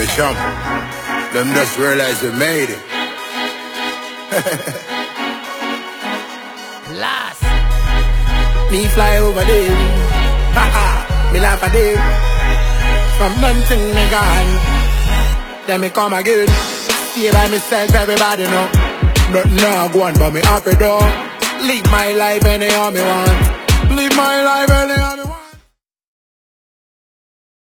The champ, them just realize we made it. Last. Me fly over them. Me laugh at them. From nothing me gone. Then me come again. Stay by myself, everybody know. Nothing now go on, but me happy though. Live my life anyhow me want. Live my life anyhow me want.